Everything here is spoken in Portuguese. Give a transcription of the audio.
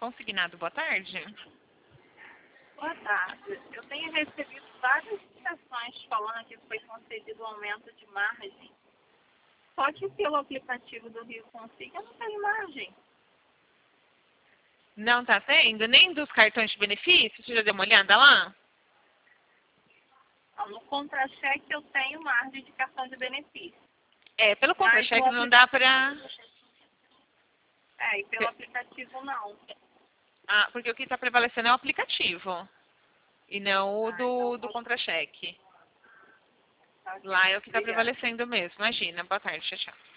Consignado, boa tarde. Boa tarde. Eu tenho recebido várias ligações falando que foi concedido um aumento de margem. Só que pelo aplicativo do Rio Consiga não tem margem. Não tá tendo? Nem dos cartões de benefício? Você já deu uma olhada lá? No contra-cheque eu tenho margem de cartão de benefício. É, pelo contra-cheque não dá pra... E pelo aplicativo não. Ah, porque o que tá prevalecendo é o aplicativo. E não o do Então, contra-cheque. tá, Lá é o que tá obrigada. prevalecendo mesmo. Imagina. Boa tarde, tchau, tchau.